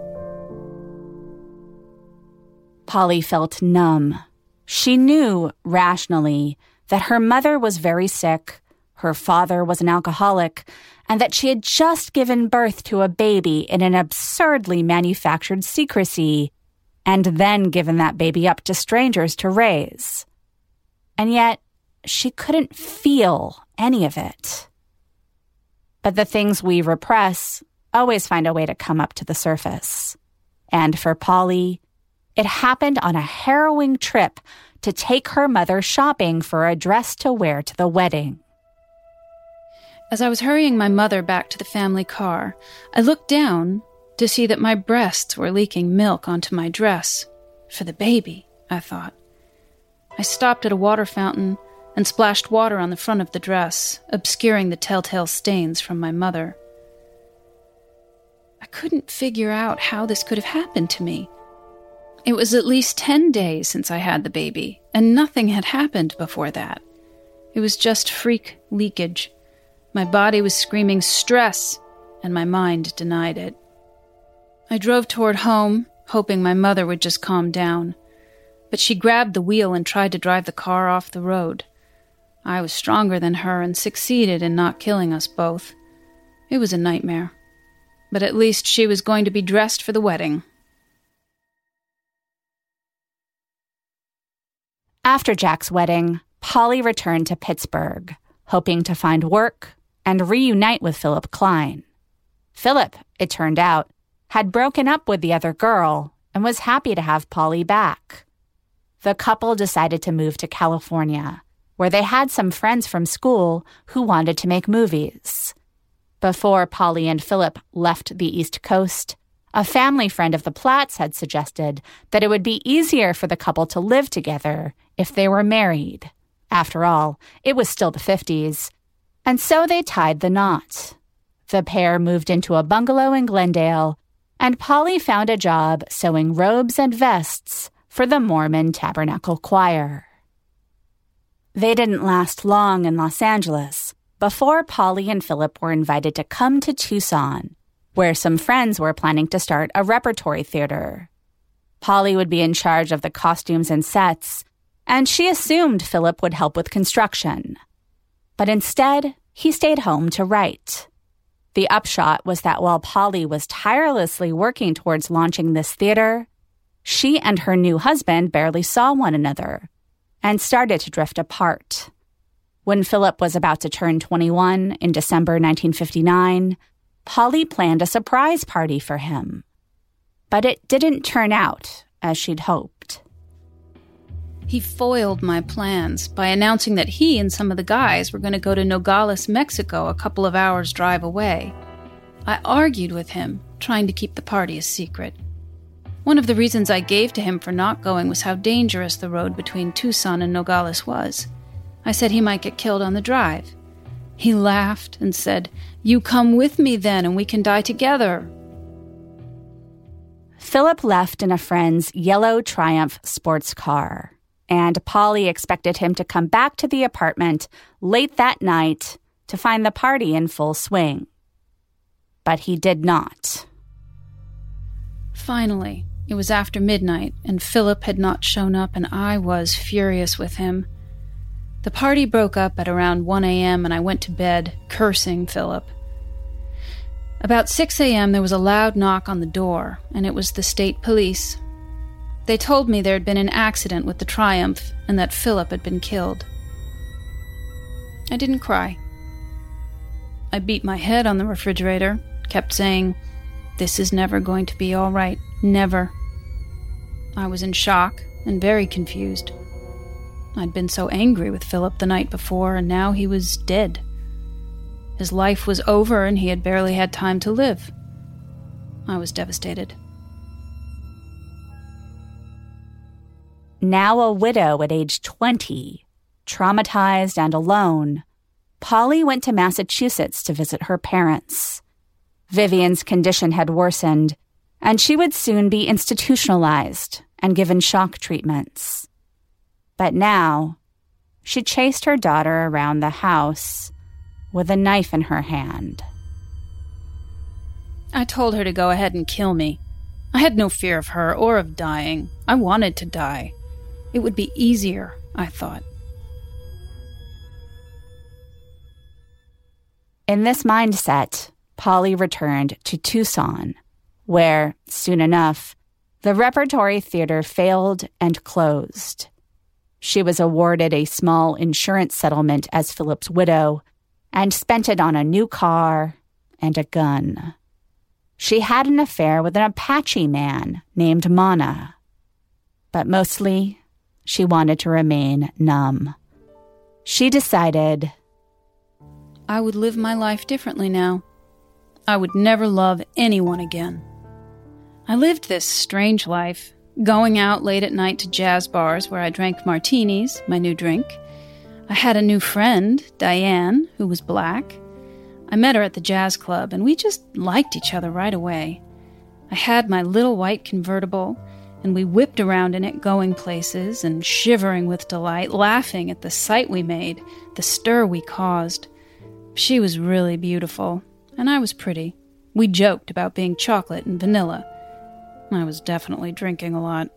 Polly felt numb. She knew, rationally, that her mother was very sick, her father was an alcoholic, and that she had just given birth to a baby in an absurdly manufactured secrecy, and then given that baby up to strangers to raise. And yet, she couldn't feel any of it. But the things we repress always find a way to come up to the surface. And for Polly, it happened on a harrowing trip to take her mother shopping for a dress to wear to the wedding. As I was hurrying my mother back to the family car, I looked down to see that my breasts were leaking milk onto my dress. For the baby, I thought. I stopped at a water fountain and splashed water on the front of the dress, obscuring the telltale stains from my mother. I couldn't figure out how this could have happened to me. It was at least ten days since I had the baby, and nothing had happened before that. It was just freak leakage. My body was screaming stress, and my mind denied it. I drove toward home, hoping my mother would just calm down. But she grabbed the wheel and tried to drive the car off the road. I was stronger than her and succeeded in not killing us both. It was a nightmare. But at least she was going to be dressed for the wedding. After Jack's wedding, Polly returned to Pittsburgh, hoping to find work and reunite with Philip Klein. Philip, it turned out, had broken up with the other girl and was happy to have Polly back. The couple decided to move to California, where they had some friends from school who wanted to make movies. Before Polly and Philip left the East Coast, a family friend of the Platts had suggested that it would be easier for the couple to live together if they were married. After all, it was still the fifties, and so they tied the knot. The pair moved into a bungalow in Glendale, and Polly found a job sewing robes and vests for the Mormon Tabernacle Choir. They didn't last long in Los Angeles before Polly and Philip were invited to come to Tucson, where some friends were planning to start a repertory theater. Polly would be in charge of the costumes and sets, and she assumed Philip would help with construction. But instead, he stayed home to write. The upshot was that while Polly was tirelessly working towards launching this theater, she and her new husband barely saw one another and started to drift apart. When Philip was about to turn twenty-one in December nineteen fifty-nine, Polly planned a surprise party for him. But it didn't turn out as she'd hoped. He foiled my plans by announcing that he and some of the guys were going to go to Nogales, Mexico, a couple of hours' drive away. I argued with him, trying to keep the party a secret. One of the reasons I gave to him for not going was how dangerous the road between Tucson and Nogales was. I said he might get killed on the drive. He laughed and said, "You come with me then and we can die together." Philip left in a friend's yellow Triumph sports car, and Polly expected him to come back to the apartment late that night to find the party in full swing. But he did not. Finally, it was after midnight, and Philip had not shown up, and I was furious with him. The party broke up at around one a.m., and I went to bed, cursing Philip. About six a.m., there was a loud knock on the door, and it was the state police. They told me there had been an accident with the Triumph, and that Philip had been killed. I didn't cry. I beat my head on the refrigerator, kept saying, "This is never going to be all right. Never." I was in shock and very confused. I'd been so angry with Philip the night before, and now he was dead. His life was over, and he had barely had time to live. I was devastated. Now a widow at age twenty, traumatized and alone, Polly went to Massachusetts to visit her parents. Vivian's condition had worsened, and she would soon be institutionalized and given shock treatments. But now, she chased her daughter around the house with a knife in her hand. I told her to go ahead and kill me. I had no fear of her or of dying. I wanted to die. It would be easier, I thought. In this mindset, Polly returned to Tucson, where, soon enough, the repertory theater failed and closed. She was awarded a small insurance settlement as Philip's widow and spent it on a new car and a gun. She had an affair with an Apache man named Mana. But mostly, she wanted to remain numb. She decided, I would live my life differently now. I would never love anyone again. I lived this strange life, going out late at night to jazz bars where I drank martinis, my new drink. I had a new friend, Diane, who was black. I met her at the jazz club, and we just liked each other right away. I had my little white convertible, and we whipped around in it, going places and shivering with delight, laughing at the sight we made, the stir we caused. She was really beautiful, and I was pretty. We joked about being chocolate and vanilla. I was definitely drinking a lot.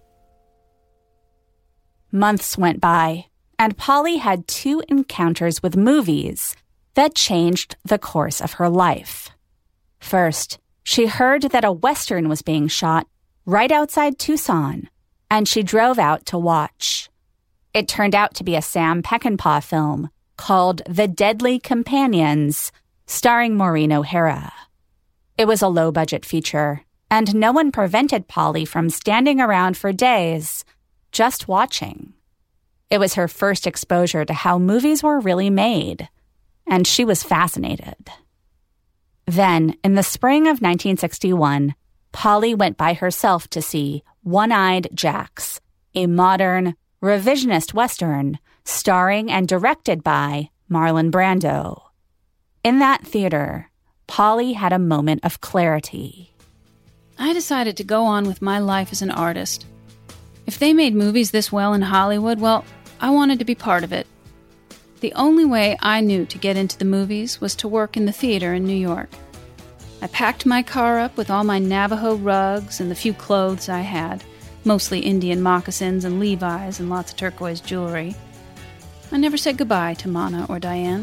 Months went by, and Polly had two encounters with movies that changed the course of her life. First, she heard that a Western was being shot right outside Tucson, and she drove out to watch. It turned out to be a Sam Peckinpah film called The Deadly Companions, starring Maureen O'Hara. It was a low-budget feature, and no one prevented Polly from standing around for days, just watching. It was her first exposure to how movies were really made, and she was fascinated. Then, in the spring of nineteen sixty-one, Polly went by herself to see One-Eyed Jacks, a modern, revisionist Western starring and directed by Marlon Brando. In that theater, Polly had a moment of clarity. I decided to go on with my life as an artist. If they made movies this well in Hollywood, well, I wanted to be part of it. The only way I knew to get into the movies was to work in the theater in New York. I packed my car up with all my Navajo rugs and the few clothes I had, mostly Indian moccasins and Levi's and lots of turquoise jewelry. I never said goodbye to Mana or Diane.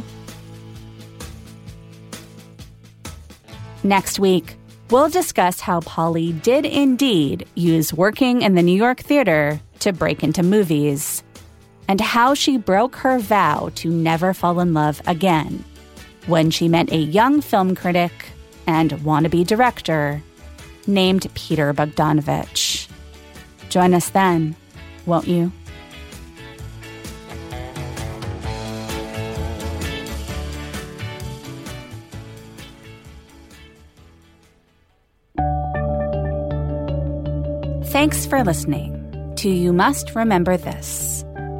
Next week, we'll discuss how Polly did indeed use working in the New York theater to break into movies, and how she broke her vow to never fall in love again when she met a young film critic and wannabe director named Peter Bogdanovich. Join us then, won't you? Thanks for listening to You Must Remember This.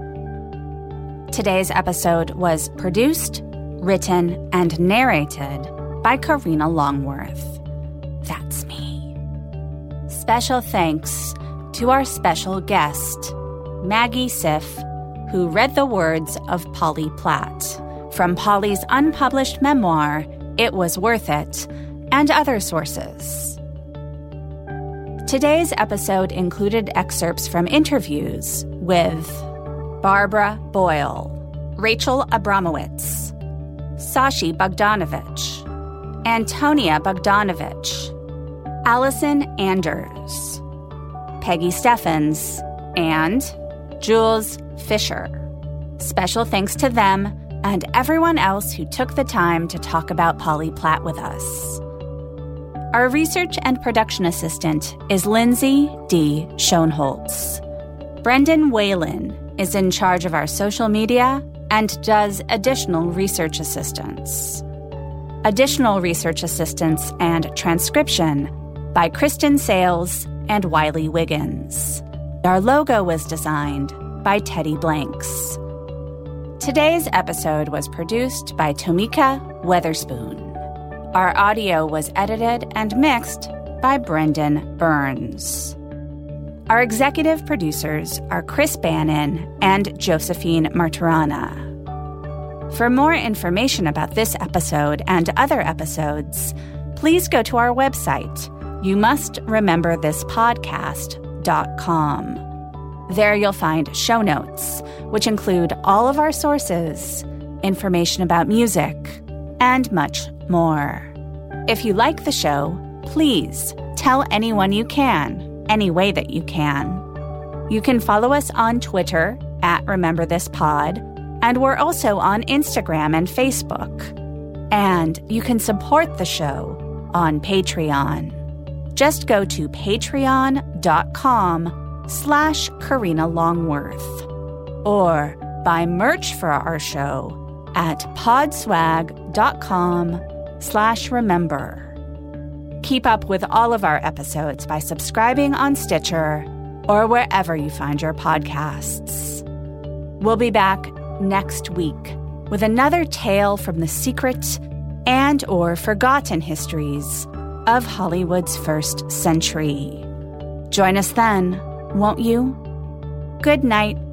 Today's episode was produced, written, and narrated by Karina Longworth. That's me. Special thanks to our special guest, Maggie Siff, who read the words of Polly Platt from Polly's unpublished memoir, It Was Worth It, and other sources. Today's episode included excerpts from interviews with Barbara Boyle, Rachel Abramowitz, Sashi Bogdanovich, Antonia Bogdanovich, Allison Anders, Peggy Steffens, and Jules Fisher. Special thanks to them and everyone else who took the time to talk about Polly Platt with us. Our research and production assistant is Lindsay D. Schoenholtz. Brendan Whalen is in charge of our social media and does additional research assistance. Additional research assistance and transcription by Kristen Sales and Wiley Wiggins. Our logo was designed by Teddy Blanks. Today's episode was produced by Tomika Weatherspoon. Our audio was edited and mixed by Brendan Burns. Our executive producers are Chris Bannon and Josephine Martirana. For more information about this episode and other episodes, please go to our website, you must remember this podcast dot com. There you'll find show notes, which include all of our sources, information about music, and much more. If you like the show, please tell anyone you can, any way that you can. You can follow us on Twitter at Remember This Pod, and we're also on Instagram and Facebook. And you can support the show on Patreon. Just go to patreon dot com slash Karina Longworth or buy merch for our show at podswag dot com slash remember. Keep up with all of our episodes by subscribing on Stitcher or wherever you find your podcasts. We'll be back next week with another tale from the secret and or forgotten histories of Hollywood's first century. Join us then, won't you? Good night.